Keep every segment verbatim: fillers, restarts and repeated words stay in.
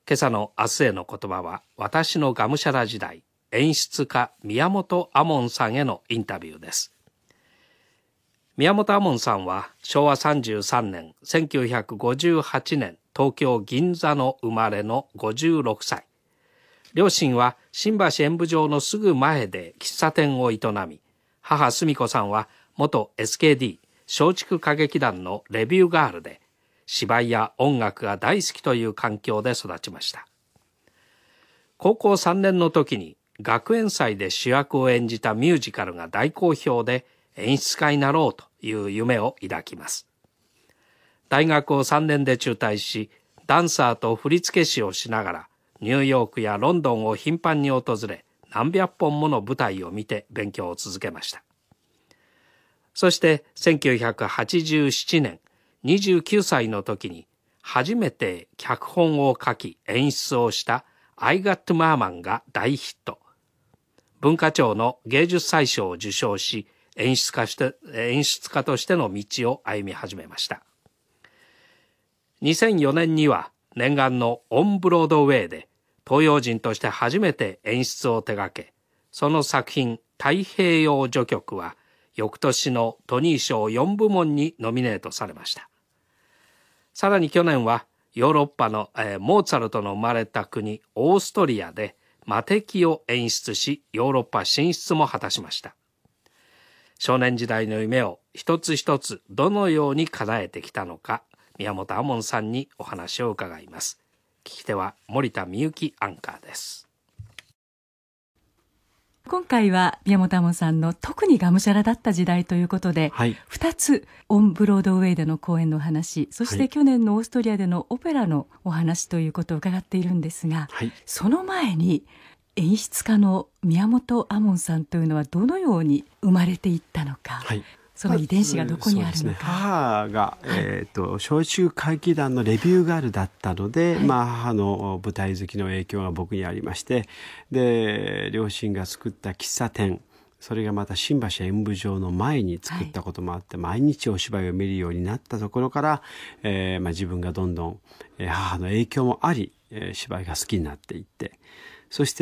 今朝の明日への言葉は、私のがむしゃら時代、演出家宮本亞門さんへのインタビューです。宮本亞門さんはしょうわさんじゅうさんねん、せんきゅうひゃくごじゅうはちねん、東京銀座の生まれのごじゅうろくさい。両親は新橋演舞場のすぐ前で喫茶店を営み、母澄子さんは元 エスケーディー 松竹歌劇団のレビューガールで、芝居や音楽が大好きという環境で育ちました。高校さんねんの時に学園祭で主役を演じたミュージカルが大好評で、演出家になろうという夢を抱きます。大学をさんねんで中退し、ダンサーと振付師をしながら、ニューヨークやロンドンを頻繁に訪れ、何百本もの舞台を見て勉強を続けました。そしてせんきゅうひゃくはちじゅうななねん、にじゅうきゅうさいの時に初めて脚本を書き演出をしたI Got Mermanが大ヒット。文化庁の芸術祭賞を受賞し、演出家して、演出家としての道を歩み始めました。にせんよねんには念願のオンブロードウェイで東洋人として初めて演出を手掛け、その作品太平洋序曲は翌年のトニー賞よんぶもんにノミネートされました。さらに去年はヨーロッパの、えー、モーツァルトの生まれた国オーストリアで魔笛を演出し、ヨーロッパ進出も果たしました。少年時代の夢を一つ一つどのように叶えてきたのか、宮本亞門さんにお話を伺います。聞き手は森田美幸アンカーです。 今回は宮本亞門さんの特にがむしゃらだった時代ということで、はい、ふたつオンブロードウェイでの公演のお話、そして去年のオーストリアでのオペラのお話ということを伺っているんですが、はい、その前に演出家の宮本亞門さんというのはどのように生まれていったのか、はい、その遺伝子がどこにあるのか。そうですね、 母が、えー、と松竹歌劇団のレビューガールだったので、はい、まあ、母の舞台好きの影響が僕にありまして、で両親が作った喫茶店、それがまた新橋演舞場の前に作ったこともあって、はい、毎日お芝居を見るようになったところから、えーまあ、自分がどんどん、えー、母の影響もあり、えー、芝居が好きになっていって、そして、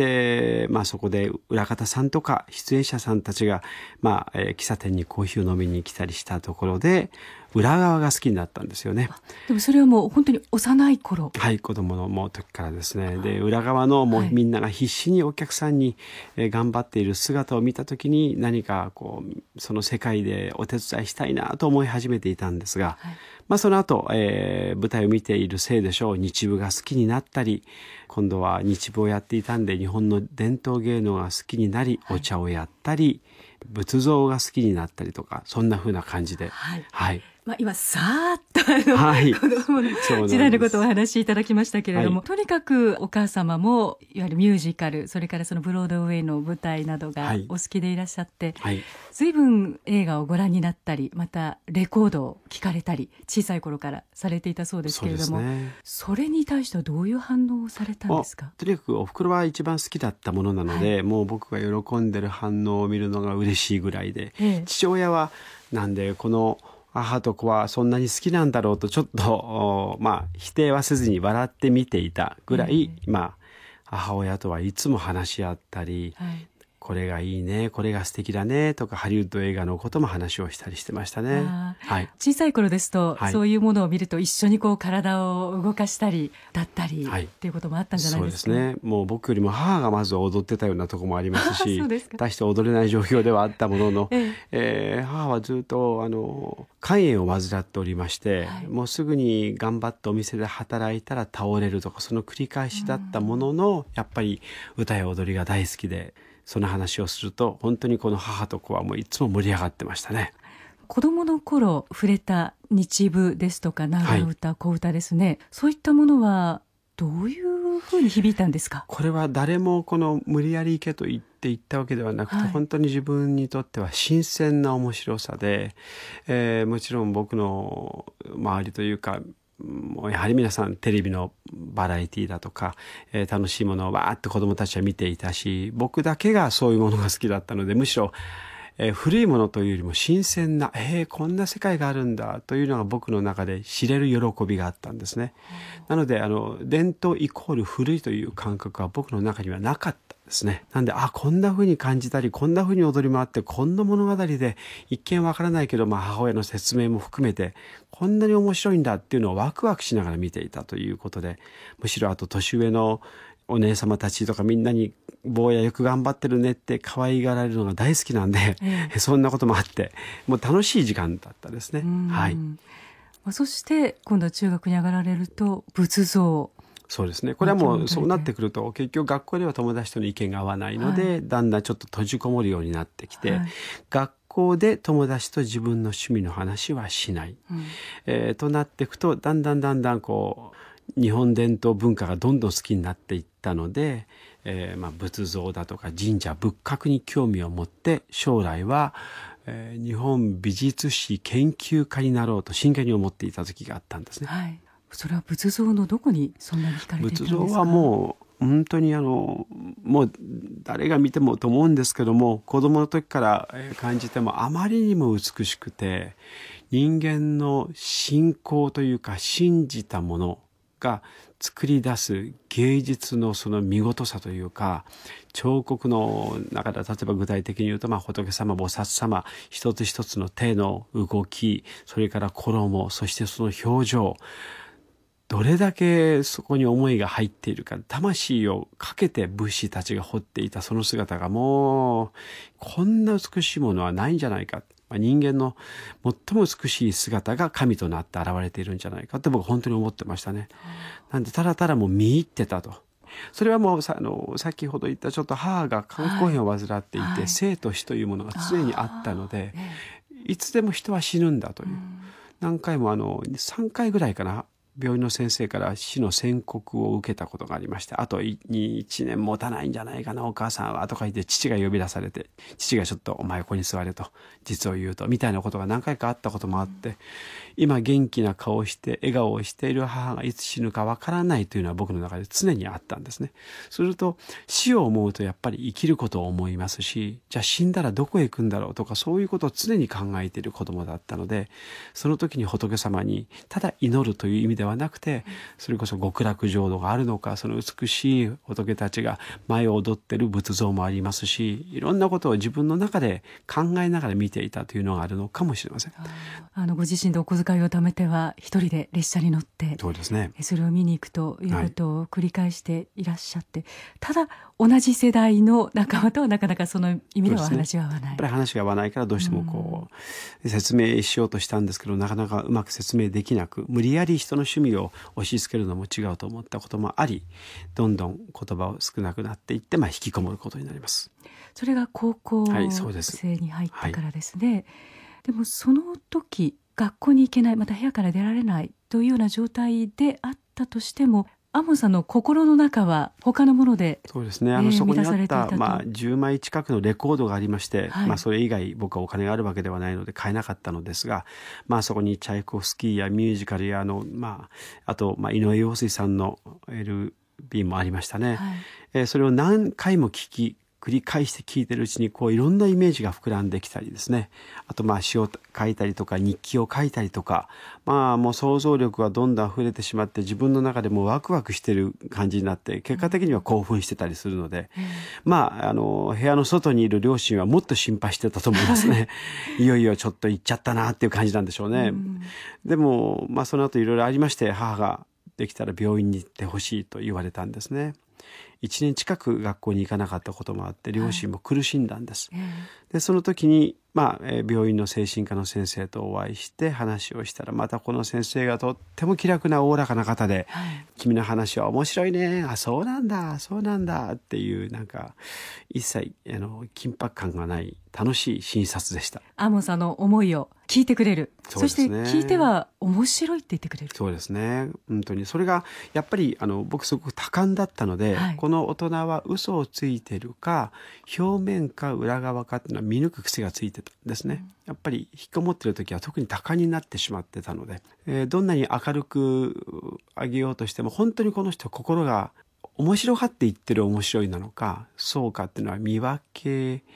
まあ、そこで裏方さんとか出演者さんたちが、まあえー、喫茶店にコーヒーを飲みに来たりしたところで裏側が好きになったんですよね。 でもそれはもう本当に幼い頃。 はい、子供のもう時からですね。で裏側のもうみんなが必死にお客さんに、えー、頑張っている姿を見た時に、何かこうその世界でお手伝いしたいなと思い始めていたんですが、はい、まあ、その後、えー、舞台を見ているせいでしょう、日舞が好きになったり、今度は日舞をやっていたんで日本の伝統芸能が好きになり、お茶をやったり、仏像が好きになったりとか、そんな風な感じで、はい、はい、 まあ、今さーっとあの、はい、子供の時代のことをお話しいただきましたけれども、はい、とにかくお母様もいわゆるミュージカル、それからそのブロードウェイの舞台などがお好きでいらっしゃって、はい、随分映画をご覧になったり、またレコードを聴かれたり小さい頃からされていたそうですけれども、 そ, ね、それに対してはどういう反応をされたんですか？ とにかくお袋は一番好きだったものなので、はい、もう僕が喜んでる反応を見るのが嬉しいぐらいで、ええ、父親はなんでこの母と子はそんなに好きなんだろうとちょっと、まあ、否定はせずに笑って見ていたぐらい、うん、まあ、母親とはいつも話し合ったり、はい、これがいいね、これが素敵だねとか、ハリウッド映画のことも話をしたりしてましたね。 はい、小さい頃ですと、はい、そういうものを見ると一緒にこう体を動かしたりだったり、はい、っていうこともあったんじゃないですか？ そうですね。もう僕よりも母がまず踊ってたようなところもありますし大して踊れない状況ではあったものの、えええー、母はずっとあの肝炎を患っておりまして、はい、もうすぐに頑張ってお店で働いたら倒れるとか、その繰り返しだったものの、やっぱり歌や踊りが大好きで、その話をすると本当にこの母と子はもういつも盛り上がってましたね。 子供の頃触れた日舞ですとか長唄、はい、小唄ですね、そういったものはどういうふうに響いたんですか？ これは誰もこの無理やり行けと言って言ったわけではなくて、はい、本当に自分にとっては新鮮な面白さで、えー、もちろん僕の周りというか、もうやはり皆さんテレビのバラエティだとか、えー、楽しいものをわーっと子どもたちは見ていたし、僕だけがそういうものが好きだったので、むしろ、 えー、古いものというよりも新鮮な、えー、こんな世界があるんだというのが僕の中で知れる喜びがあったんですね。なのであの伝統イコール古いという感覚は僕の中にはなかったですね。なんで、あ、こんな風に感じたり、こんな風に踊り回って、こんな物語で、一見わからないけど、まあ母親の説明も含めて、こんなに面白いんだっていうのをワクワクしながら見ていたということで、むしろあと年上のお姉様たちとかみんなに、坊やよく頑張ってるねって可愛がられるのが大好きなんで、ええ、そんなこともあって、もう楽しい時間だったですね。はい。 そして、今度は中学に上がられると、仏像。 そうですね。これはもうそうなってくると結局学校では友達との意見が合わないので、はい、だんだんちょっと閉じこもるようになってきて、はい、学校で友達と自分の趣味の話はしない、うんえー、となっていくとだんだんだんだんこう日本伝統文化がどんどん好きになっていったので、えーまあ、仏像だとか神社仏閣に興味を持って将来はえー、日本美術史研究家になろうと真剣に思っていた時があったんですね。 はい、それは仏像のどこにそんなに惹かれていたんですか？ 仏像はもう本当にあのもう誰が見てもと思うんですけども、子供の時から感じてもあまりにも美しくて、人間の信仰というか信じたものが作り出す芸術のその見事さというか、彫刻の中で例えば具体的に言うと、まあ、仏様菩薩様一つ一つの手の動き、それから衣、そしてその表情、どれだけそこに思いが入っているか、魂をかけて仏師たちが彫っていたその姿がもうこんな美しいものはないんじゃないか、人間の最も美しい姿が神となって現れているんじゃないかって僕は本当に思ってましたね。なんでただただもう見入ってたと。それはもうさあの先ほど言ったちょっと母が肝硬変を患っていて、はい、生と死というものが常にあったので、いつでも人は死ぬんだという、何回もあのさんかいぐらいかな、病院の先生から死の宣告を受けたことがありまして、あといちねん持たないんじゃないかなお母さんはとか言って父が呼び出されて、父がちょっとお前ここに座れと実を言うとみたいなことが何回かあったこともあって、今元気な顔をして笑顔をしている母がいつ死ぬかわからないというのは僕の中で常にあったんですね。すると死を思うとやっぱり生きることを思いますし、じゃあ死んだらどこへ行くんだろうとか、そういうことを常に考えている子供だったので、その時に仏様にただ祈るという意味ではなくて、それこそ極楽浄土があるのか、その美しい仏たちが前を踊っている仏像もありますし、いろんなことを自分の中で考えながら見ていたというのがあるのかもしれません。 あのご自身でお小遣いを貯めては一人で列車に乗って、 そうですね、 それを見に行くということを繰り返していらっしゃって、はい、ただ同じ世代の仲間とはなかなかその意味では話が合わない、ね、 やっぱり話が合わないからどうしてもこう説明しようとしたんですけど、なかなかうまく説明できなく、無理やり人の趣味を押し付けるのも違うと思ったこともあり、どんどん言葉を少なくなっていって、まあ、引きこもることになります。 それが高校生に入ってからですね、はい、で, でもその時学校に行けない、また部屋から出られないというような状態であったとしても、亞門さんの心の中は他のもので、 そうですね、あの、えー、そこにあった、まあ、じゅうまい近くのレコードがありまして、はい、まあ、それ以外僕はお金があるわけではないので買えなかったのですが、まあ、そこにチャイコフスキーやミュージカルやあの、まあ、あと、まあ、井上陽水さんの エルビー もありましたね、はい、えー、それを何回も聞き繰り返して聞いてるうちにこういろんなイメージが膨らんできたりですね、あとまあ詩を書いたりとか日記を書いたりとか、まあもう想像力がどんどん溢れてしまって、自分の中でもワクワクしてる感じになって、結果的には興奮してたりするので、うん、まああの部屋の外にいる両親はもっと心配してたと思いますねいよいよちょっと行っちゃったなっていう感じなんでしょうね、うん、でもまあその後いろいろありまして、母ができたら病院に行ってほしいと言われたんですね。いちねん近く学校に行かなかったこともあって両親も苦しんだんです、はい、でその時に、まあえー、病院の精神科の先生とお会いして話をしたら、またこの先生がとっても気楽なおおらかな方で、はい、君の話は面白いね、あそうなんだそうなんだっていう、なんか一切あの緊迫感がない楽しい診察でした。 亞門さんの思いを聞いてくれる、 そ,、ね、そして聞いては面白いって言ってくれる。 そうですね、本当にそれがやっぱりあの僕すごく多感だったので、はい、この大人は嘘をついてるか表面か裏側かっていうのは見抜く癖がついてたんですね、うん、やっぱり引きこもってる時は特に多感になってしまってたので、えー、どんなに明るくあげようとしても本当にこの人心が面白がって言ってる面白いなのかそうかっていうのは見分け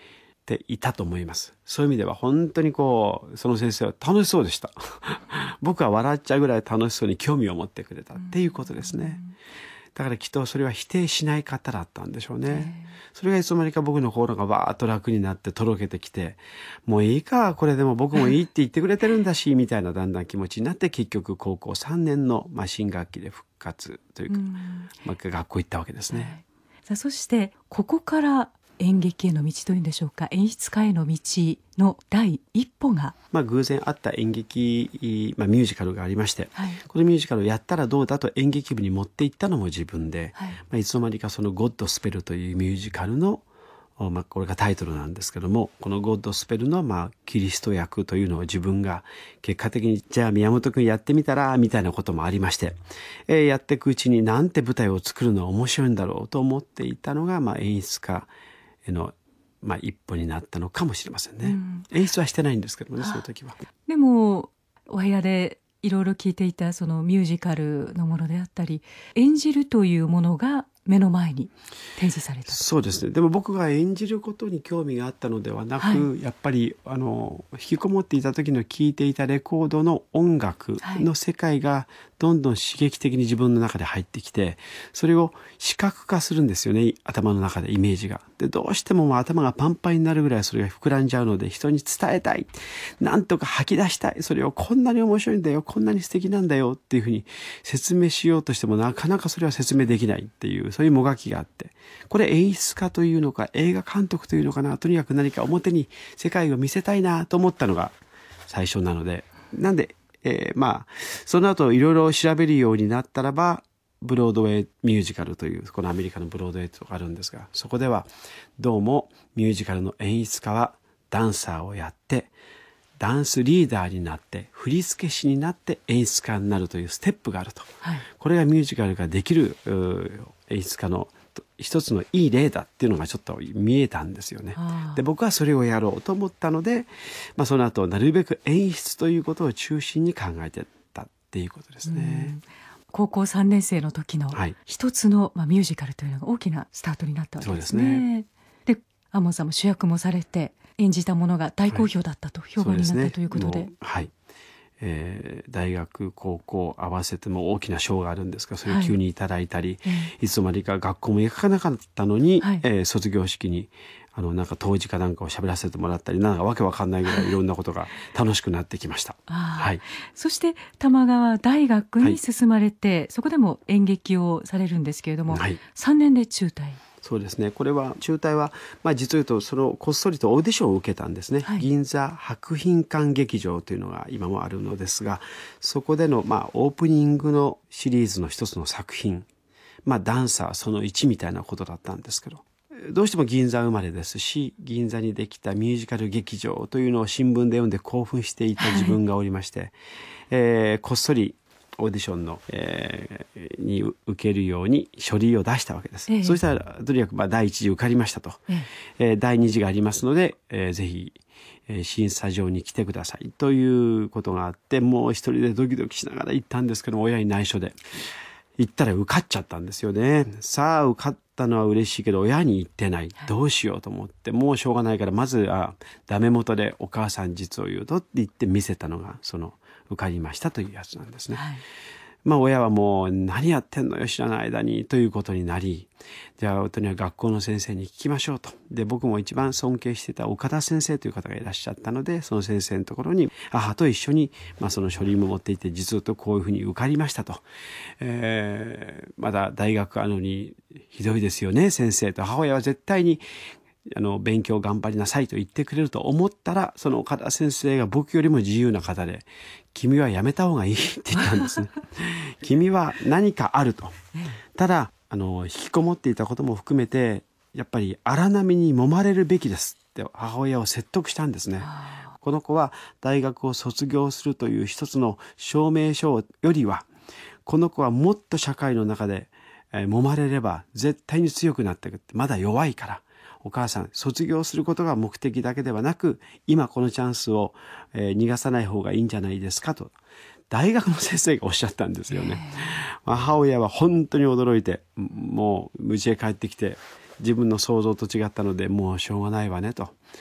ていたと思います。そういう意味では本当にこうその先生は楽しそうでした僕は笑っちゃうぐらい楽しそうに興味を持ってくれたっていうことですね。だからきっとそれは否定しない方だったんでしょうね。それがいつの間にか僕の心がわーっと楽になってとろけてきて、もういいかこれでも僕もいいって言ってくれてるんだしみたいなだんだん気持ちになって、結局高校さんねんの、まあ、新学期で復活というか、まあ、学校行ったわけですね。 はい、さあそしてここから演劇への道というんでしょうか、演出家への道の第一歩が、 まあ、偶然あった演劇、まあ、ミュージカルがありまして、 はい、 このミュージカルをやったらどうだと演劇部に持っていったのも自分で、 はい、 まあ、いつの間にかそのゴッドスペルというミュージカルの、まあ、これがタイトルなんですけども、このゴッドスペルの、まあ、キリスト役というのを自分が結果的にじゃあ宮本君やってみたらみたいなこともありまして、えー、やっていくうちになんて舞台を作るのは面白いんだろうと思っていたのが、まあ、演出家へのまあ、一歩になったのかもしれませんね、うん、演出はしてないんですけどもね、その時は。 でもお部屋でいろいろ聞いていたそのミュージカルのものであったり、演じるというものが目の前に展示された。 そうですね。でも僕が演じることに興味があったのではなく、はい、やっぱりあの引きこもっていた時の聴いていたレコードの音楽の世界がどんどん刺激的に自分の中で入ってきて、それを視覚化するんですよね、頭の中でイメージが。でどうしてももう頭がパンパンになるぐらいそれが膨らんじゃうので、人に伝えたい、なんとか吐き出したい、それをこんなに面白いんだよ、こんなに素敵なんだよっていうふうに説明しようとしてもなかなかそれは説明できないっていう、そういうもがきがあって、これ演出家というのか映画監督というのかな、とにかく何か表に世界を見せたいなと思ったのが最初なので、なんで、えー、まあその後いろいろ調べるようになったらば、ブロードウェイミュージカルというこのアメリカのブロードウェイとかあるんですが、そこではどうもミュージカルの演出家はダンサーをやってダンスリーダーになって振付師になって演出家になるというステップがあると、はい、これがミュージカルができる演出家の一つのいい例だっていうのがちょっと見えたんですよね。で僕はそれをやろうと思ったので、まあ、その後なるべく演出ということを中心に考えていったっていうことですね。 高校さんねん生の時の一つの、まあ、ミュージカルというのが大きなスタートになったわけですね。そうですね。で亞門さんも主役もされて演じたものが大好評だったと、はい、評判になったということで、 はい、えー、大学高校合わせても大きな賞があるんですが、それを急にいただいたり、はい、いつの間にか学校も行かなかったのに、はい、えー、卒業式にあのなんか当時かなんかを喋らせてもらったり、なんかわけわかんないぐらいいろんなことが楽しくなってきました。はい、 そして玉川大学に進まれて、はい、そこでも演劇をされるんですけれども、はい、さんねんで中退。 そうですね。これは中退は、まあ、実を言うとそのこっそりとオーディションを受けたんですね、はい、銀座博品館劇場というのが今もあるのですが、そこでの、まあ、オープニングのシリーズの一つの作品、まあ、ダンサーそのいちみたいなことだったんですけど、どうしても銀座生まれですし、銀座にできたミュージカル劇場というのを新聞で読んで興奮していた自分がおりまして、はい、えー、こっそりオーディションの、えー、に受けるように書類を出したわけです、ええ、そしたらとにかくまあ第一次受かりましたと、えええー、第二次がありますので、えー、ぜひ、えー、審査場に来てくださいということがあって、もう一人でドキドキしながら行ったんですけど、親に内緒で行ったら受かっちゃったんですよね。さあ受かったのは嬉しいけど親に言ってない、どうしようと思って、もうしょうがないからまずあダメ元でお母さん実を言うとって言って見せたのがその受かりましたというやつなんですね、はい、まあ親はもう何やってんのよ知らない間にということになり、じゃあとにかく学校の先生に聞きましょうと。で僕も一番尊敬していた岡田先生という方がいらっしゃったので、その先生のところに母と一緒に、まあ、その書類も持っていて、実はとこういうふうに受かりましたと、えー、まだ大学あるのにひどいですよね先生と。母親は絶対にあの勉強頑張りなさいと言ってくれると思ったら、その岡田先生が僕よりも自由な方で、君はやめた方がいいって言ったんですね君は何かあると。ただあの引きこもっていたことも含めて、やっぱり荒波に揉まれるべきですって母親を説得したんですね。この子は大学を卒業するという一つの証明書よりは、この子はもっと社会の中で揉まれれば絶対に強くなっていくって、まだ弱いから、お母さん卒業することが目的だけではなく、今このチャンスを、えー、逃がさない方がいいんじゃないですかと大学の先生がおっしゃったんですよね。母親は本当に驚いて、もう家へ帰ってきて、自分の想像と違ったので、もうしょうがないわねと、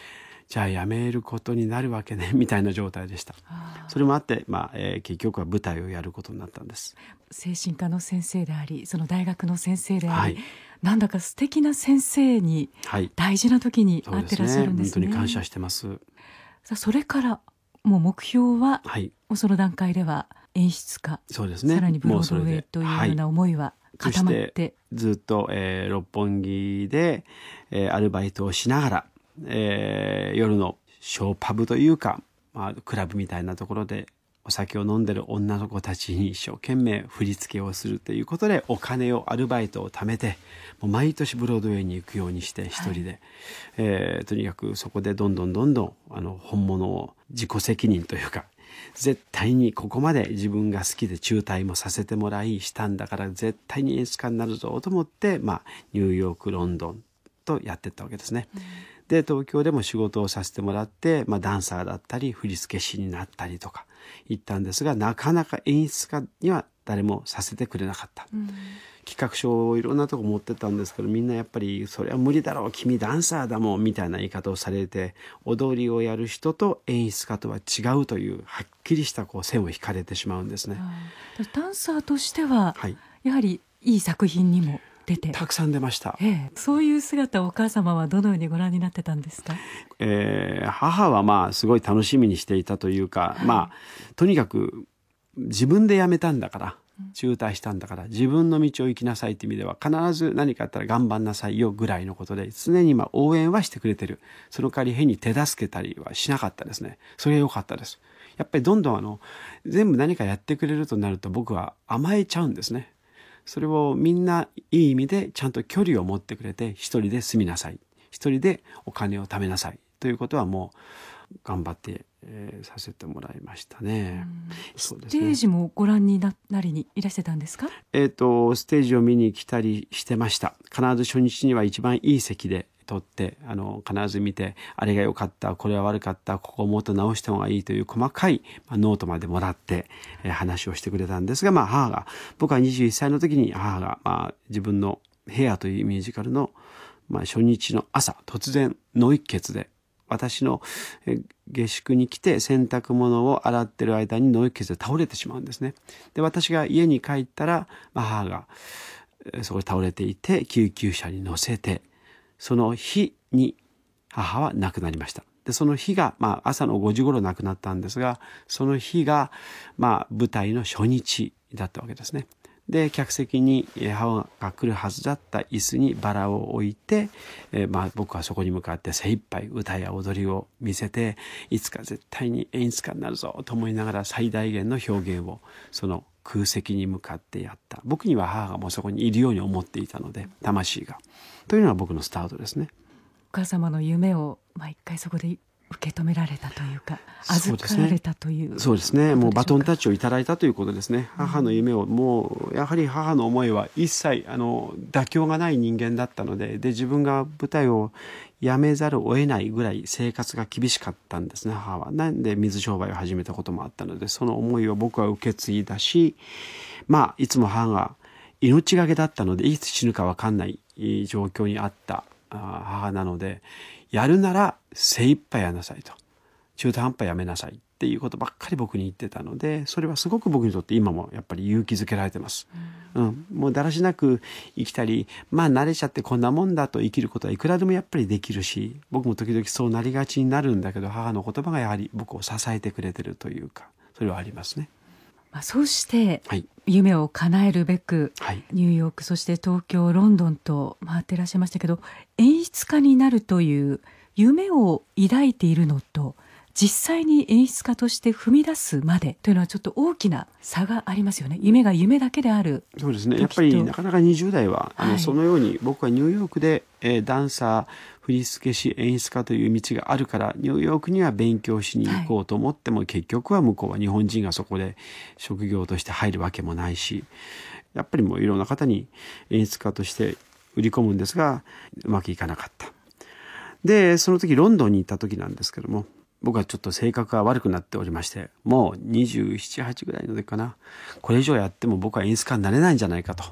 じゃあ辞めることになるわけねみたいな状態でした。それもあって、まあえー、結局は舞台をやることになったんです。 精神科の先生であり、その大学の先生であり、 はい、 なんだか素敵な先生に大事な時に会ってらっしゃるんですね。 そうですね、本当に感謝してます。 さあそれからもう目標は、 はい、 その段階では演出家、 そうですね、 さらにブロードウェイというような思いは固まって、はい、 ずっと、えー、六本木で、えー、アルバイトをしながら、えー、夜のショーパブというか、まあ、クラブみたいなところでお酒を飲んでる女の子たちに一生懸命振り付けをするということで、お金をアルバイトを貯めて、もう毎年ブロードウェイに行くようにして一人で、はい、えー、とにかくそこでどんどんどんどんあの本物を自己責任というか、絶対にここまで自分が好きで中退もさせてもらいしたんだから絶対に演出家になるぞと思って、まあ、ニューヨークロンドンとやっていったわけですね。うん、で東京でも仕事をさせてもらって、まあ、ダンサーだったり振付師になったりとか行ったんですが、なかなか演出家には誰もさせてくれなかった。うん、企画書をいろんなとこ持ってたんですけど、みんなやっぱりそれは無理だろう、君ダンサーだもんみたいな言い方をされて、踊りをやる人と演出家とは違うというはっきりしたこう線を引かれてしまうんですね。 ダンサーとしては、はい、やはりいい作品にも出てたくさん出ました。 ええ、そういう姿をお母様はどのようにご覧になってたんですか？ えー、母はまあすごい楽しみにしていたというか、はい、まあとにかく自分で辞めたんだから、中退したんだから自分の道を行きなさいという意味では、必ず何かあったら頑張んなさいよぐらいのことで、常にまあ応援はしてくれてる。その代わり変に手助けたりはしなかったですね。それが良かったです。やっぱりどんどんあの全部何かやってくれるとなると、僕は甘えちゃうんですね。それをみんないい意味でちゃんと距離を持ってくれて、一人で住みなさい、一人でお金を貯めなさいということはもう頑張って、えー、させてもらいましたね。 そうですね。ステージもご覧に な, なりにいらしてたんですか？ えーと、ステージを見に来たりしてました。必ず初日には一番いい席で撮って、あの必ず見て、あれが良かった、これは悪かった、ここをもっと直した方がいいという細かい、まあ、ノートまでもらって、えー、話をしてくれたんですが、まあ、母が僕はにじゅういっさいの時に母が、まあ、自分のヘアというミュージカルの、まあ、初日の朝突然脳一血で、私の下宿に来て洗濯物を洗ってる間に脳一血で倒れてしまうんですね。で私が家に帰ったら、まあ、母がそこで倒れていて、救急車に乗せて、その日に母は亡くなりました。でその日が、まあ、朝のごじ頃亡くなったんですが、その日が、まあ、舞台の初日だったわけですね。で客席に母が来るはずだった椅子にバラを置いて、えーまあ、僕はそこに向かって精一杯歌や踊りを見せて、いつか絶対に演出家になるぞと思いながら最大限の表現をその空席に向かってやった。僕には母がもうそこにいるように思っていたので、魂がというのは僕のスタートですね。 お母様の夢を、まあ、一回そこで受け止められたというか、預かられたという、 そうですね。もうバトンタッチをいただいたということですね。母の夢を、もうやはり母の思いは一切あの妥協がない人間だったので、で自分が舞台を辞めざるを得ないぐらい生活が厳しかったんですね。母はなんで水商売を始めたこともあったので、その思いを僕は受け継いだし、まあいつも母が命がけだったので、いつ死ぬか分かんない状況にあった母なので、やるなら精一杯やなさいと、中途半端やめなさいっていうことばっかり僕に言ってたので、それはすごく僕にとって今もやっぱり勇気づけられてます。うん、うん、もうだらしなく生きたり、まあ慣れちゃってこんなもんだと生きることはいくらでもやっぱりできるし、僕も時々そうなりがちになるんだけど、母の言葉がやはり僕を支えてくれてるというか、それはありますね。 まあ、そうして夢を叶えるべく、はい、ニューヨーク、そして東京、ロンドンと回ってらっしゃいましたけど、演出家になるという夢を抱いているのと実際に演出家として踏み出すまでというのはちょっと大きな差がありますよね。夢が夢だけである。 そうですね。やっぱりなかなかにじゅう代は、はい、あのそのように僕はニューヨークで、えー、ダンサー、振付師、演出家という道があるからニューヨークには勉強しに行こうと思っても、はい、結局は向こうは日本人がそこで職業として入るわけもないし、やっぱりもういろんな方に演出家として売り込むんですが、うまくいかなかった。でその時ロンドンに行った時なんですけども、僕はちょっと性格が悪くなっておりまして、もうにじゅうなな、はちぐらいの時かな、これ以上やっても僕は演出家になれないんじゃないかと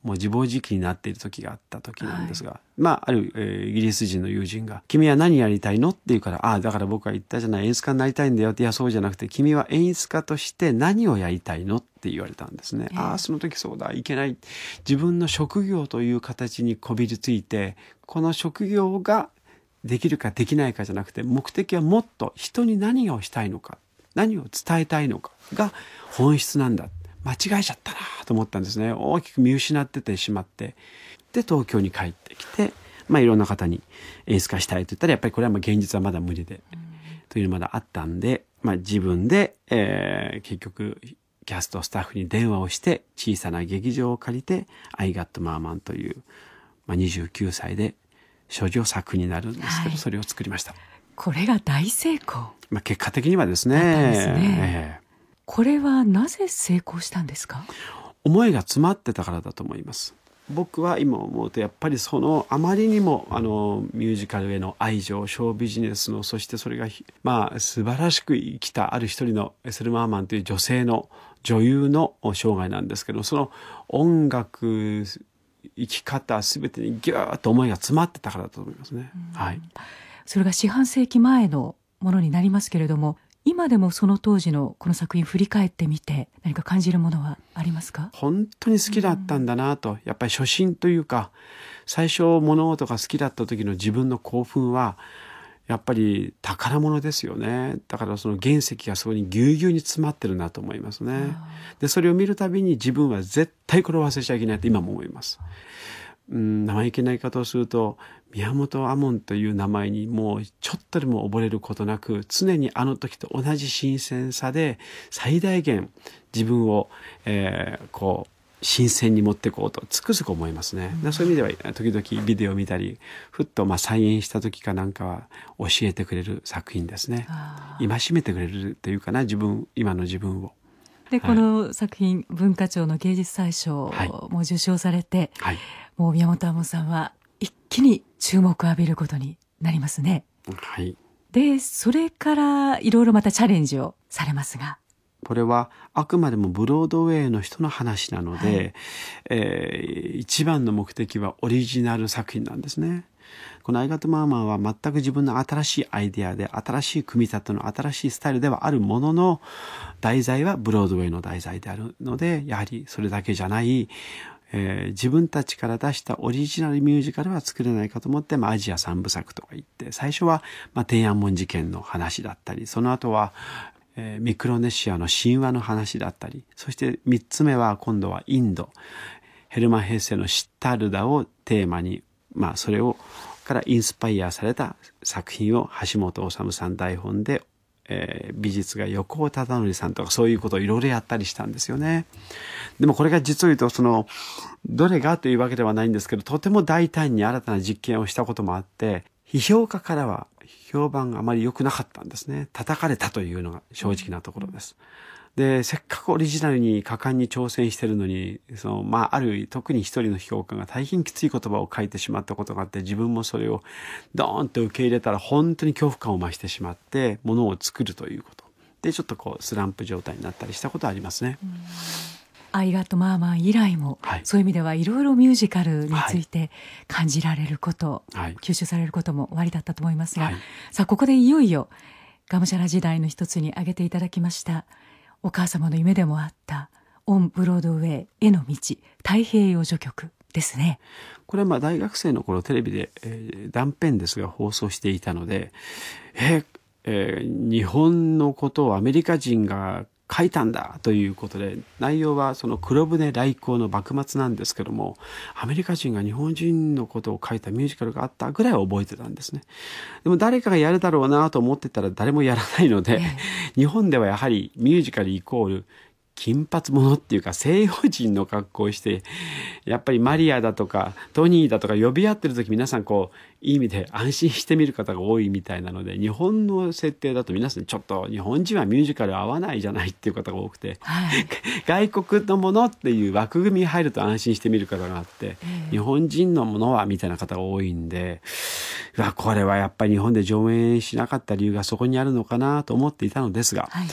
もう自暴自棄になっている時があった時なんですが、はい、まあある、えー、イギリス人の友人が「君は何やりたいの?」って言うから「ああだから僕は言ったじゃない、演出家になりたいんだよ」って「いやそうじゃなくて君は演出家として何をやりたいの?」って言われたんですね。えー、ああその時そうだいけない、自分の職業という形にこびりついて、この職業ができるかできないかじゃなくて、目的はもっと人に何をしたいのか、何を伝えたいのかが本質なんだ。間違えちゃったなと思ったんですね。大きく見失っててしまって、で東京に帰ってきて、まあいろんな方に演出家したいと言ったら、やっぱりこれはまあ現実はまだ無理で、うん、というのまだあったんで、まあ自分で、えー、結局キャストスタッフに電話をして小さな劇場を借りて「I Got Merman」という、まあ、にじゅうきゅうさいで少女作になるんですけど、はい、それを作りました。 これが大成功、 まあ、結果的にはですね。 だったんですね。 えーこれはなぜ成功したんですか？ 思いが詰まってたからだと思います。僕は今思うとやっぱりそのあまりにもあのミュージカルへの愛情、ショービジネスの、そしてそれがまあ素晴らしく生きたある一人のエセル・マーマンという女性の女優の生涯なんですけど、その音楽、生き方すべてにギューッと思いが詰まってたからだと思いますね。はい。 それが四半世紀前のものになりますけれども、今でもその当時のこの作品振り返ってみて何か感じるものはありますか？ 本当に好きだったんだなと、やっぱり初心というか、最初物事が好きだった時の自分の興奮はやっぱり宝物ですよね。だからその原石がそこにぎゅうぎゅうに詰まってるなと思いますね。でそれを見るたびに自分は絶対これを忘れちゃいけないと今も思います。うん、生意気な言い方をすると、宮本亞門という名前にもうちょっとでも溺れることなく、常にあの時と同じ新鮮さで最大限自分を、えー、こう新鮮に持っていこうとつくづく思いますね。うん、そういう意味では時々ビデオを見たり、ふっとまあ再演した時かなんかは教えてくれる作品ですね。戒めてくれるというかな、自分今の自分を。 で、はい、この作品文化庁の芸術祭賞も受賞されて、はい、もう宮本亞門さんは一気に注目を浴びることになりますね。 はい。 でそれからいろいろまたチャレンジをされますが、 これはあくまでもブロードウェイの人の話なので、はい、えー、一番の目的はオリジナル作品なんですね。このアイガットマーマンは全く自分の新しいアイデアで、新しい組み立ての新しいスタイルではあるものの、題材はブロードウェイの題材であるので、やはりそれだけじゃない、えー、自分たちから出したオリジナルミュージカルは作れないかと思って、まあ、アジア三部作とか言って、最初は、まあ、天安門事件の話だったり、その後は、えー、ミクロネシアの神話の話だったり、そして三つ目は今度はインド、ヘルマン・ヘッセのシッタルダをテーマに、まあそれをからインスパイアされた作品を橋本治さん台本で、えー、美術が横尾忠則さんとかそういうことをいろいろやったりしたんですよね。でもこれが実を言うとそのどれがというわけではないんですけど、とても大胆に新たな実験をしたこともあって、批評家からは評判があまり良くなかったんですね。叩かれたというのが正直なところです。で、せっかくオリジナルに果敢に挑戦してるのに、その、まあ、ある、特に一人の評価が大変きつい言葉を書いてしまったことがあって、自分もそれをドーンと受け入れたら本当に恐怖感を増してしまって、ものを作るということ。で、ちょっとこう、スランプ状態になったりしたことはありますね。 アイガットマーマン以来も、はい、そういう意味ではいろいろミュージカルについて感じられること、はい、吸収されることもおありだったと思いますが、はい、さあ、ここでいよいよ、がむしゃら時代の一つに挙げていただきました、お母様の夢でもあったオン・ブロードウェイへの道、太平洋序曲ですね。 これはまあ大学生の頃テレビで、えー、断片ですが放送していたので、えーえー、日本のことをアメリカ人が書いたんだということで、内容はその黒船来航の幕末なんですけども、アメリカ人が日本人のことを書いたミュージカルがあったぐらいは覚えてたんですね。でも誰かがやるだろうなと思ってたら誰もやらないので、日本ではやはりミュージカルイコール金髪者っていうか西洋人の格好をして、やっぱりマリアだとかトニーだとか呼び合ってる時、皆さんこういい意味で安心して見る方が多いみたいなので、日本の設定だと皆さんちょっと日本人はミュージカル合わないじゃないっていう方が多くて、はい、外国のものっていう枠組みに入ると安心して見る方があって、えー、日本人のものはみたいな方が多いんで、うわこれはやっぱり日本で上演しなかった理由がそこにあるのかなと思っていたのですが、はい、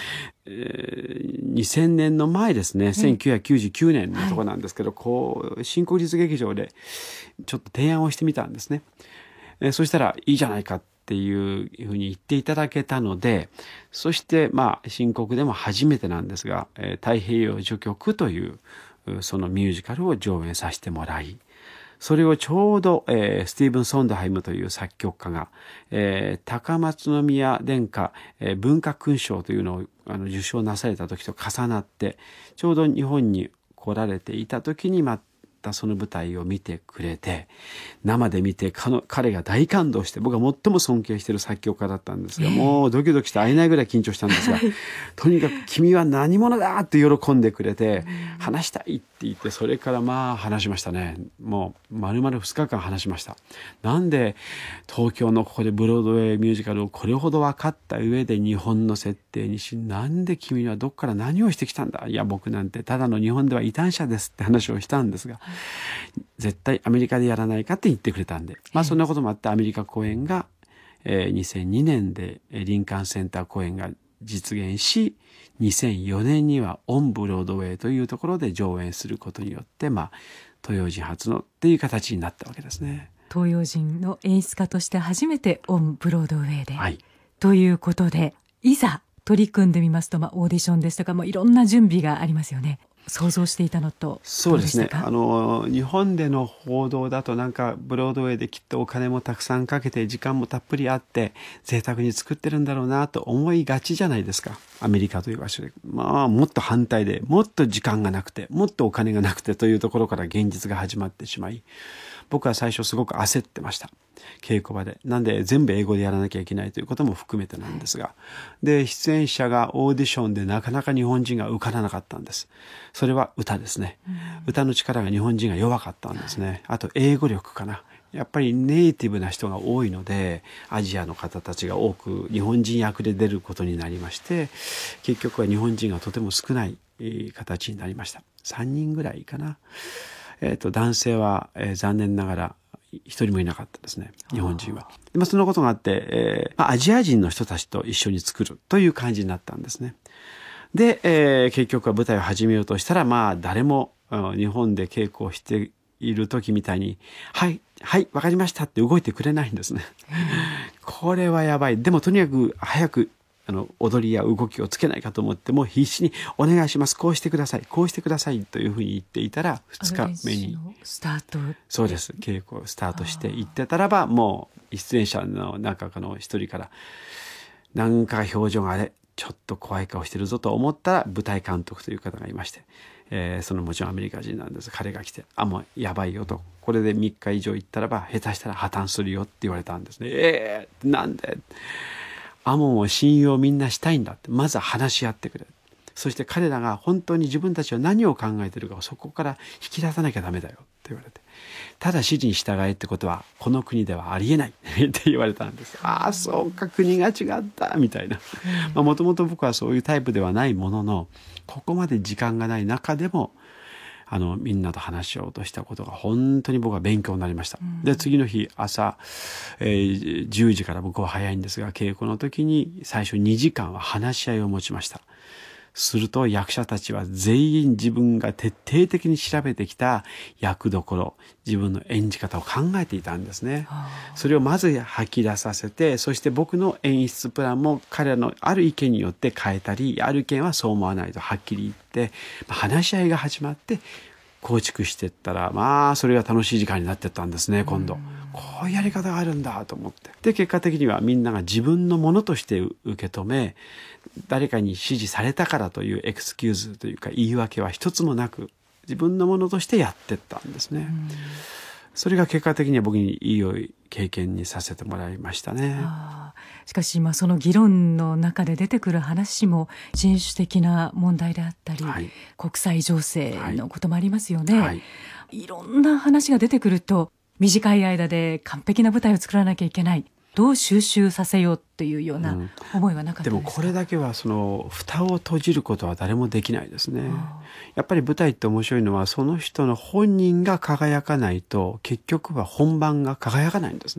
えー、にせんねんの前ですね、せんきゅうひゃくきゅうじゅうきゅうねんのとこなんですけど、はい、こう新国立劇場でちょっと提案をしてみたんですね。えー、そしたらいいじゃないかっていうふうに言っていただけたので、そしてまあ新国でも初めてなんですが、えー、太平洋序曲というそのミュージカルを上演させてもらい、それをちょうど、えー、スティーブン・ソンドハイムという作曲家が、えー、高松宮殿下、えー、文化勲章というのをあの受賞なされた時と重なって、ちょうど日本に来られていた時にまたその舞台を見てくれて、生で見て彼が大感動して、僕が最も尊敬している作曲家だったんですが、もうドキドキして会えないぐらい緊張したんですが、とにかく君は何者だって喜んでくれて、話したいって言って、それからまあ話しましたね。もう丸々ふつかかん話しました。なんで東京のここでブロードウェイミュージカルをこれほど分かった上で日本の設定にし、なんで君はどっから何をしてきたんだ。いや僕なんてただの日本では異端者ですって話をしたんですが、絶対アメリカでやらないかって言ってくれたんで、まあそんなこともあってアメリカ公演が、えー、にせんにねんでリンカーンセンター公演が実現し、にせんよねんにはオンブロードウェイというところで上演することによって、まあ東洋人初のっていう形になったわけですね。 東洋人の演出家として初めてオンブロードウェイで、 はい、 ということで、いざ取り組んでみますと、まあ、オーディションですとかもいろんな準備がありますよね。想像していたのとそうですね、あの日本での報道だとなんかブロードウェイできっとお金もたくさんかけて時間もたっぷりあって贅沢に作ってるんだろうなと思いがちじゃないですか、アメリカという場所で。まあもっと反対で、もっと時間がなくてもっとお金がなくてというところから現実が始まってしまい、僕は最初すごく焦ってました、稽古場で。なんで全部英語でやらなきゃいけないということも含めてなんですが、で出演者がオーディションでなかなか日本人が受からなかったんです。それは歌ですね、うん、歌の力が日本人が弱かったんですね。あと英語力かな。やっぱりネイティブな人が多いので、アジアの方たちが多く日本人役で出ることになりまして、結局は日本人がとても少ない形になりました。さんにんぐらいかな。えー、と男性は、えー、残念ながら一人もいなかったですね、日本人は。で、まあ、そのことがあって、えーまあ、アジア人の人たちと一緒に作るという感じになったんですね。で、えー、結局は舞台を始めようとしたら、まあ誰も日本で稽古をしている時みたいにはいはいわかりましたって動いてくれないんですね。これはやばい。でもとにかく早くあの踊りや動きをつけないかと思って、もう必死にお願いします、こうしてくださいこうしてくださいというふうに言っていたら、ふつかめにスタート、 そうです、稽古をスタートして言ってたらば、もう出演者の中の一人からなんか表情があれちょっと怖い顔してるぞと思ったら、舞台監督という方がいまして、えー、そのもちろんアメリカ人なんです。彼が来て、あもうやばいよと、これでみっか以上行ったらば下手したら破綻するよって言われたんですね。えー、なんでアモンを信用みんなしたいんだって、まずは話し合ってくれ。そして彼らが本当に自分たちは何を考えているかをそこから引き出さなきゃダメだよって言われて、ただ指示に従えってことはこの国ではありえないって言われたんです。ああそうか、国が違ったみたいな。もともと僕はそういうタイプではないものの、ここまで時間がない中でもあのみんなと話しようとしたことが本当に僕は勉強になりました。で次の日朝、えー、じゅうじから僕は早いんですが、稽古の時に最初にじかんは話し合いを持ちました。すると役者たちは全員自分が徹底的に調べてきた役どころ、自分の演じ方を考えていたんですね。それをまず吐き出させて、そして僕の演出プランも彼らのある意見によって変えたり、ある意見はそう思わないとはっきり言って、話し合いが始まって構築していったら、まあそれが楽しい時間になっていったんですね。今度こういうやり方があるんだと思って、で結果的にはみんなが自分のものとして受け止め、誰かに指示されたからというエクスキューズというか言い訳は一つもなく、自分のものとしてやっていったんですね。それが結果的には僕にいい良い経験にさせてもらいましたね。 あしかし今その議論の中で出てくる話も人種的な問題であったり、はい、国際情勢のこともありますよね、はい、いろんな話が出てくると、短い間で完璧な舞台を作らなきゃいけない、どう収集させようっていうような思いはなかったですか？ うん、でもこれだけはその蓋を閉じることは誰もできないですね。やっぱり舞台って面白いのは、その人の本人が輝かないと結局は本番が輝かないんですね。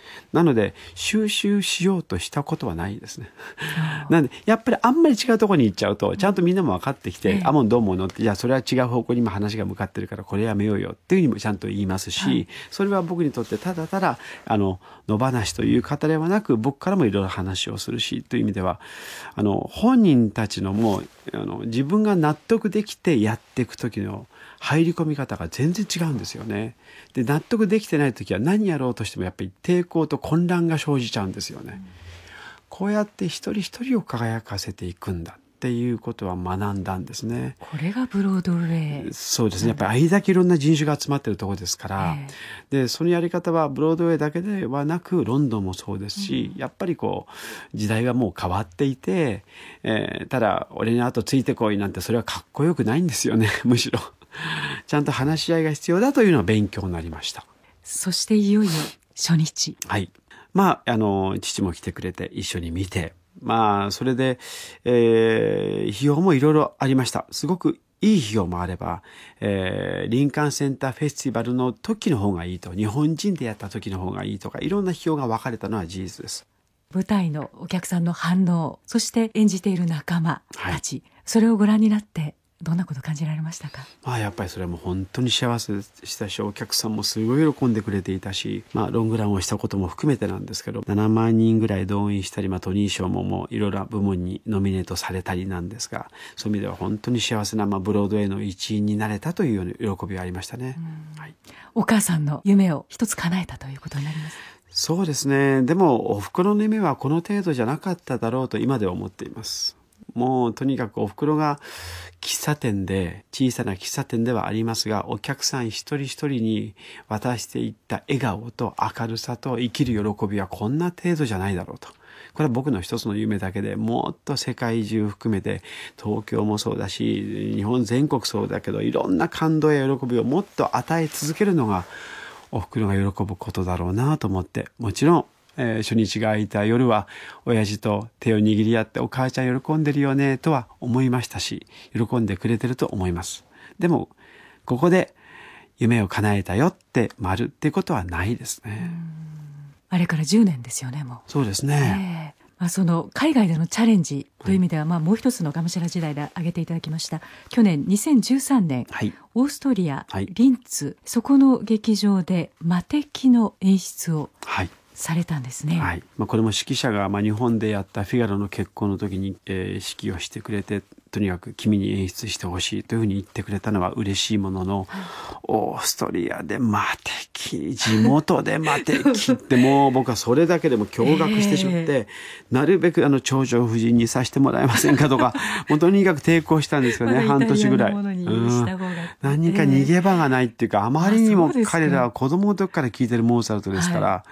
なので収集しようとしたことはないですね。なのでやっぱりあんまり違うところに行っちゃうとちゃんとみんなも分かってきて、うん、アモンどう思うのって、いやそれは違う方向に今話が向かってるからこれやめようよっていうふうにもちゃんと言いますし、はい、それは僕にとってただただあの野放しという方ではなく、僕からもいろいろ話をするしという意味では、あの本人たちのもうあの自分が納得できてやっていく時の入り込み方が全然違うんですよね。で納得できてない時は何やろうとしてもやっぱり抵抗と混乱が生じちゃうんですよね、うん、こうやって一人一人を輝かせていくんだっていうことは学んだんですね。 これがブロードウェイ。 そうですね。やっぱりあれだけいろんな人種が集まってるところですから、えー、でそのやり方はブロードウェイだけではなくロンドンもそうですし、うん、やっぱりこう時代がもう変わっていて、えー、ただ俺に後ついてこいなんてそれはかっこよくないんですよね。むしろちゃんと話し合いが必要だというのは勉強になりました。 そしていよいよ初日。 はい。まああの父も来てくれて一緒に見て、まあそれで、えー、費用もいろいろありました。すごくいい費用もあれば、えー、リンカーンセンターフェスティバルの時の方がいいと、日本人でやった時の方がいいとか、いろんな費用が分かれたのは事実です。 舞台のお客さんの反応、そして演じている仲間たち、はい、それをご覧になってどんなこと感じられましたか？ まあ、やっぱりそれはもう本当に幸せでしたし、お客さんもすごい喜んでくれていたし、まあ、ロングランをしたことも含めてなんですけど、ななまんにんぐらい動員したり、まあ、トニー賞ももういろいろな部門にノミネートされたりなんですが、そういう意味では本当に幸せな、まあ、ブロードウェイの一員になれたというような喜びがありましたね、はい、 お母さんの夢を一つ叶えたということになります。 そうですね。でもお袋の夢はこの程度じゃなかっただろうと今では思っています。もうとにかくお袋が喫茶店で、小さな喫茶店ではありますが、お客さん一人一人に渡していった笑顔と明るさと生きる喜びはこんな程度じゃないだろうと。これは僕の一つの夢だけで、もっと世界中含めて、東京もそうだし、日本全国そうだけど、いろんな感動や喜びをもっと与え続けるのがお袋が喜ぶことだろうなと思って、もちろんえー、初日が空いた夜は親父と手を握り合って、お母ちゃん喜んでるよねとは思いましたし、喜んでくれてると思います。でもここで夢を叶えたよって丸っていうことはないですね。 あれからじゅうねんですよね。もうそうですね、 えーまあ、その海外でのチャレンジという意味では、はい、まあ、もう一つのがむしゃら時代で挙げていただきました去年にせんじゅうさんねん、はい、オーストリア、はい、リンツ、そこの劇場で魔敵の演出を、はいされたんですね。 はい。まあ、これも指揮者が、まあ、日本でやったフィガロの結婚の時に、えー、指揮をしてくれて、とにかく君に演出してほしいというふうに言ってくれたのは嬉しいものの、オーストリアで魔敵、地元で魔敵ってもう僕はそれだけでも驚愕してしまって、えー、なるべくあの長女夫人にさせてもらえませんかとか、もうとにかく抵抗したんですよね。半年ぐらい。うん、何か逃げ場がないっていうか、あまりにも彼らは子供の時から聴いてるモーツァルトですから、はい、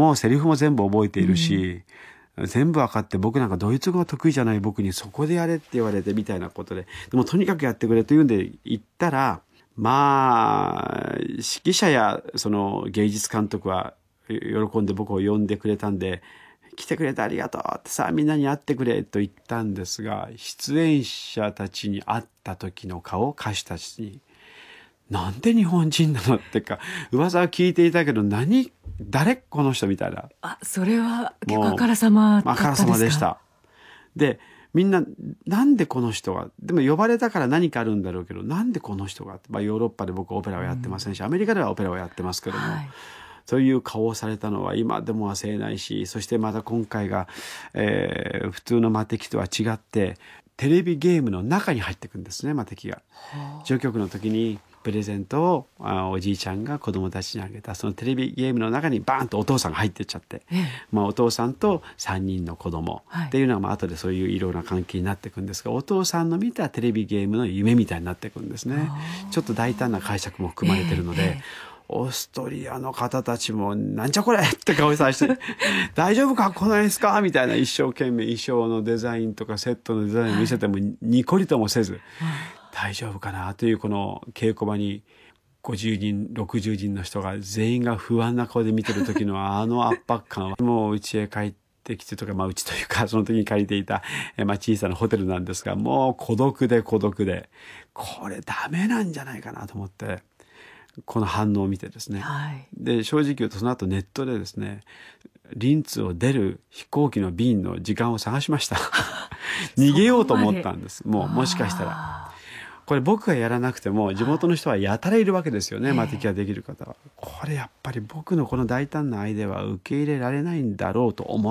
もうセリフも全部覚えているし、うん、全部分かって、僕なんかドイツ語が得意じゃない僕にそこでやれって言われてみたいなことで、でもとにかくやってくれというんで言ったら、まあ指揮者やその芸術監督は喜んで僕を呼んでくれたんで、来てくれてありがとうってさあみんなに会ってくれと言ったんですが、出演者たちに会った時の顔、歌手たちに、なんで日本人なのってか、噂は聞いていたけど何誰この人みたいな。 あ、それは結構あからさまだったんですか？あからさまでした。 でみんななんでこの人が、でも呼ばれたから何かあるんだろうけど、なんでこの人が、まあ、ヨーロッパで僕オペラをやってませんし、うん、アメリカではオペラをやってますけども、はい、そういう顔をされたのは今でも忘れないし、そしてまた今回が、えー、普通の魔敵とは違ってテレビゲームの中に入っていくんですね、魔敵が。序曲の時にプレゼントをあおじいちゃんが子供たちにあげた、そのテレビゲームの中にバーンとお父さんが入っていっちゃって、ええ、まあ、お父さんとさんにんの子供っていうのは、まあ後でそういういろいろな関係になっていくんですが、お父さんの見たテレビゲームの夢みたいになっていくんですね。ちょっと大胆な解釈も含まれているので、えええオーストリアの方たちもなんじゃこれって顔さして大丈夫かこの演出かみたいな、一生懸命衣装のデザインとかセットのデザインを見せてもニコリともせず、大丈夫かなという、この稽古場にごじゅうにんろくじゅうにんの人が全員が不安な顔で見てる時のあの圧迫感は、もう家へ帰ってきてとか、まあうちというかその時に借りていた、えまあ、小さなホテルなんですが、もう孤独で孤独で、これダメなんじゃないかなと思って、 この反応を見てですね、はい、で正直言うとその後ネットでですねリンツを出る飛行機の便の時間を探しました逃げようと思ったんです。もうもしかしたらこれ僕がやらなくても地元の人はやたらいるわけですよね、マテキができる方は。これやっぱり僕のこの大胆なアイデアは受け入れられないんだろうと思って、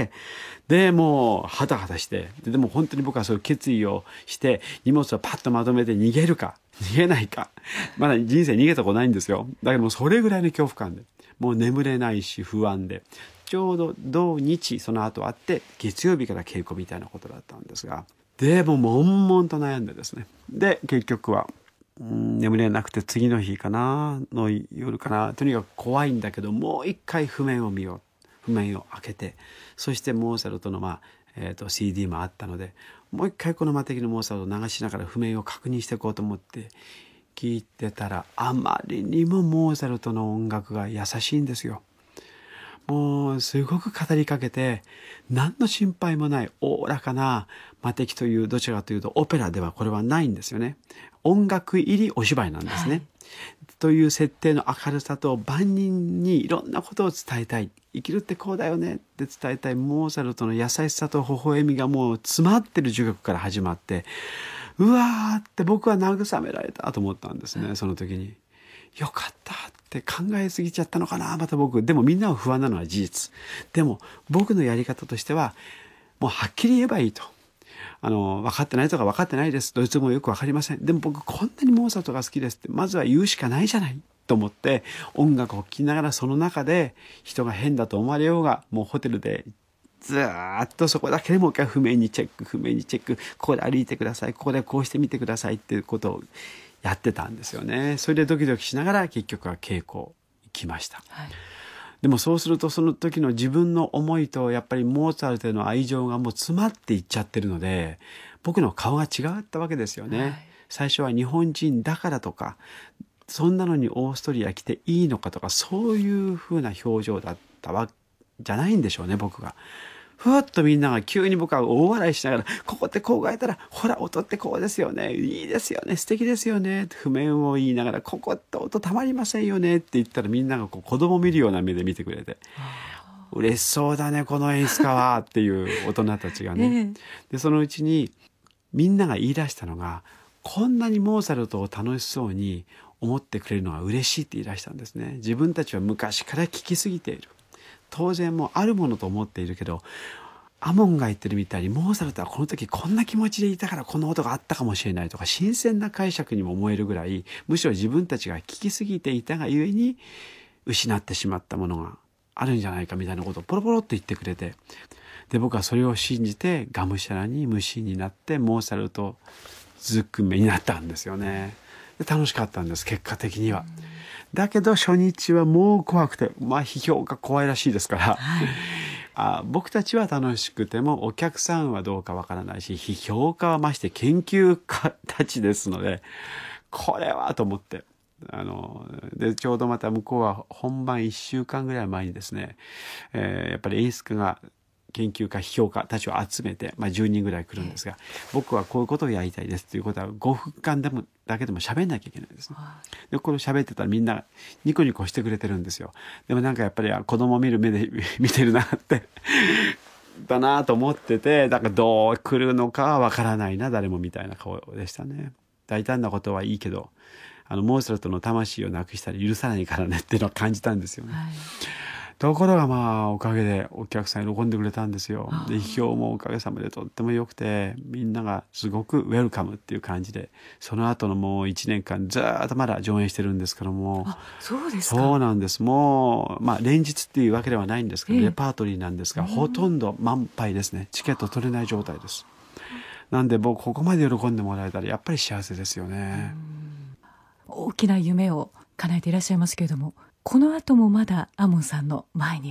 でもうハタハタして、ででも本当に僕はそういう決意をして荷物をパッとまとめて逃げるか逃げないか、まだ人生逃げたことないんですよ。だけどもそれぐらいの恐怖感でもう眠れないし不安で、ちょうど土日その後あって月曜日から稽古みたいなことだったんですが、でも悶々と悩んでですね、で結局はうん眠れなくて次の日かなの夜かな、とにかく怖いんだけどもう一回譜面を見よう、譜面を開けて、そしてモーツァルトの、まあえー、と シーディー もあったのでもう一回このマテキのモーツァルトを流しながら譜面を確認していこうと思って聞いてたら、あまりにもモーツァルトの音楽が優しいんですよ。もうすごく語りかけて何の心配もないおおらかなマテキという、どちらかというとオペラではこれはないんですよね。音楽入りお芝居なんですね、はい、という設定の明るさと万人にいろんなことを伝えたい、生きるってこうだよねって伝えたいモーツァルトの優しさと微笑みがもう詰まってる序曲から始まって、うわーって僕は慰められたと思ったんですね。その時によかったって考えすぎちゃったのかなまた僕。でもみんなは不安なのは事実。でも僕のやり方としてはもうはっきり言えばいいと。あの分かってないとか分かってないです、どいつもよく分かりません、でも僕こんなにモーツァルトが好きですってまずは言うしかないじゃないと思って、音楽を聴きながらその中で人が変だと思われようが、もうホテルでずーっとそこだけでもう一回譜面にチェック譜面にチェック、ここで歩いてください、ここでこうしてみてくださいっていうことをやってたんですよね。それでドキドキしながら結局は稽古行きました、はい、でもそうするとその時の自分の思いとやっぱりモーツァルトへの愛情がもう詰まっていっちゃってるので、僕の顔が違ったわけですよね、はい、最初は日本人だからとかそんなのにオーストリア来ていいのかとかそういう風な表情だったわけじゃないんでしょうね。僕がふわっとみんなが急に僕は大笑いしながら、ここってこう書いたらほら音ってこうですよね、いいですよね、素敵ですよねって譜面を言いながら、ここって音たまりませんよねって言ったら、みんながこう子供見るような目で見てくれて、嬉しそうだねこの演出家はっていう大人たちがね、でそのうちにみんなが言い出したのが、こんなにモーツァルトを楽しそうに思ってくれるのは嬉しいって言い出したんですね。自分たちは昔から聴きすぎている、当然もうあるものと思っているけど、アモンが言ってるみたいにモーツァルトはこの時こんな気持ちでいたからこの音があったかもしれないとか、新鮮な解釈にも思えるぐらい、むしろ自分たちが聴きすぎていたがゆえに失ってしまったものがあるんじゃないかみたいなことをポロポロって言ってくれて、で僕はそれを信じてがむしゃらに無心になってモーツァルトずくめになったんですよね。で楽しかったんです、結果的には。だけど初日はもう怖くて、まあ批評が怖いらしいですから、はい、あ僕たちは楽しくてもお客さんはどうかわからないし、批評家はまして研究家たちですので、これはと思って、あのでちょうどまた向こうは本番いっしゅうかんぐらい前にですね、えー、やっぱり演出家が研究家批評家たちを集めて、まあ、じゅうにんぐらい来るんですが、僕はこういうことをやりたいですということはごふんかんでもだけでも喋んなきゃいけないんですね。でこれを喋ってたらみんなニコニコしてくれてるんですよ。でもなんかやっぱり子供見る目で見てるなってだなと思ってて、だからどう来るのかはわからないな誰もみたいな顔でしたね。大胆なことはいいけど、あのモーツァルトの魂をなくしたら許さないからねっていうのを感じたんですよね、はい。ところがまあおかげでお客さん喜んでくれたんですよ。で批評もおかげさまでとっても良くて、みんながすごくウェルカムっていう感じで、その後のもういちねんかんずっとまだ上演してるんですけども。 あ、そうですか。 そうなんです。もうまあ連日っていうわけではないんですけど、ええ、レパートリーなんですが、ほとんど満杯ですね。チケット取れない状態です。なんで僕ここまで喜んでもらえたらやっぱり幸せですよね。 大きな夢を叶えていらっしゃいますけれども、この後もまだアモンさんの前には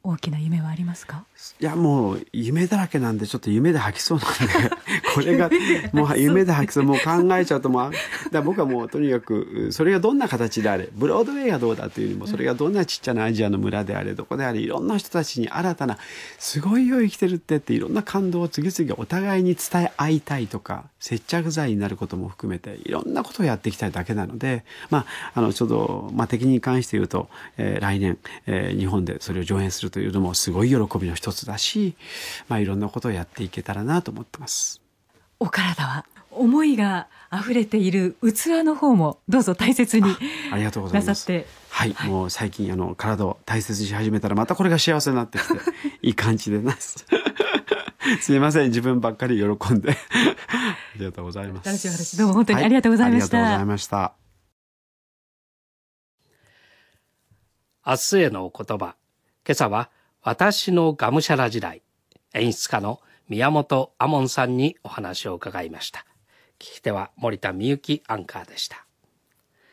大きな夢はありますか？ いやもう夢だらけなんでちょっと夢で吐きそうなんでこれがもう夢で吐きそうもう考えちゃうともうだから僕はもうとにかくそれがどんな形であれブロードウェイがどうだというよりもそれがどんなちっちゃなアジアの村であれどこであれいろんな人たちに新たなすごいよ生きてるってっていろんな感動を次々お互いに伝え合いたいとか接着剤になることも含めていろんなことをやっていきたいだけなのでまああのちょっと、まあ、敵に関して言うと、えー、来年、えー、日本でそれを上演するというのもすごい喜びの一つだし、まあ、いろんなことをやっていけたらなと思ってます。 お体は思いが溢れている器の方もどうぞ大切にありがとうございます。 なさって、 はい、はい、もう最近あの体を大切にし始めたらまたこれが幸せになってきていい感じでなすすみません自分ばっかり喜んでありがとうございます。 楽しい話どうも本当にありがとうございました。 はい、ありがとうございました。 明日へのお言葉。今朝は私のがむしゃら時代、演出家の宮本亞門さんにお話を伺いました。聞き手は森田美幸アンカーでした。